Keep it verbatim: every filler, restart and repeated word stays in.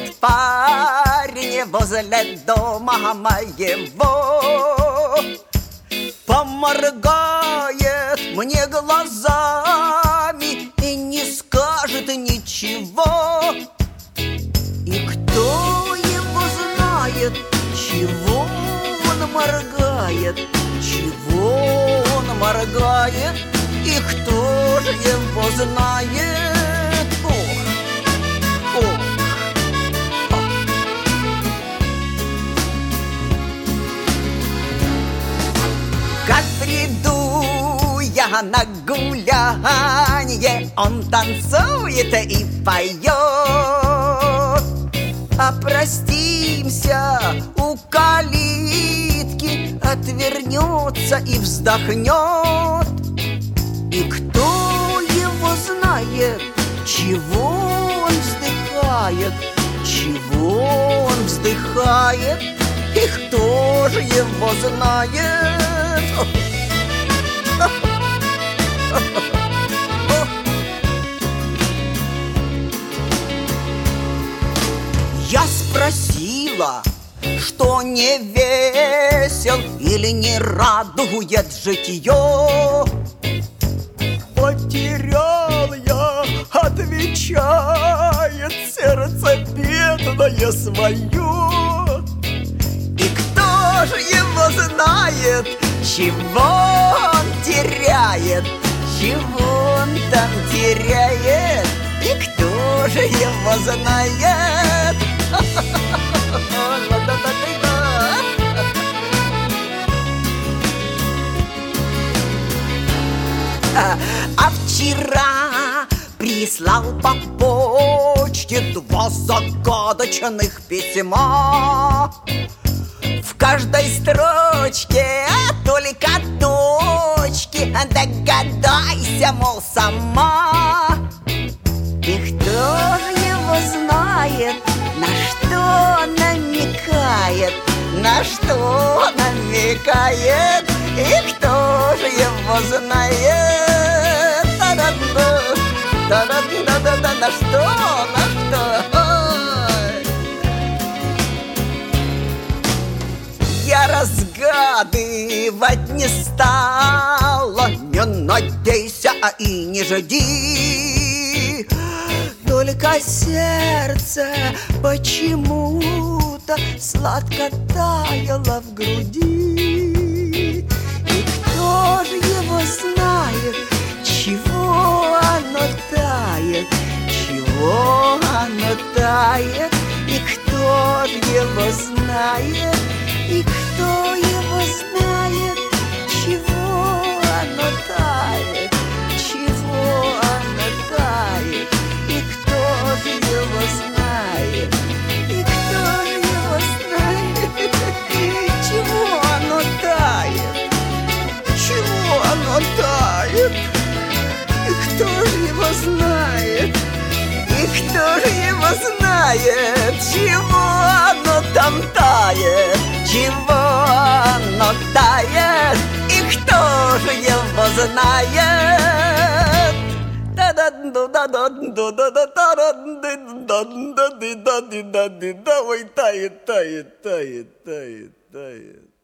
Стоит парень возле дома моего, поморгает мне глазами и не скажет ничего. И кто его знает, чего он моргает, чего он моргает, и кто же его знает? Ох, ох. Как приду я на гулянье, он танцует и поет. А простимся у калитки, отвернется и вздохнет. И кто его знает, чего он вздыхает, чего он вздыхает, и кто же его знает? Я спросила, что не весел или не радует житье. Потерял я, отвечает, сердце бедное свое. И кто же его знает, чего он теряет, чего он там теряет, и кто же его знает? А вчера прислал по почте два загадочных письма. В каждой строчке только точки, догадайся, мол, сама. И кто же его знает, на что намекает, на что намекает, и кто же его знает? Да-да-да, да-да-да-да-да, на что, на что? Я разгадывать не стала, не надейся и не жди. Только сердце почему-то сладко таяло в груди. И кто же его знает, чего оно тает, чего оно тает, и кто же его знает, и кто его знает, чего оно тает, чего оно тает, и кто же его знает, и кто же его знает, чего оно тает, чего оно тает, и кто же его знает, и кто же его знает, чего оно там тает, чего оно тает, и кто же его знает? Ой, тает, тает, тает, тает, тает.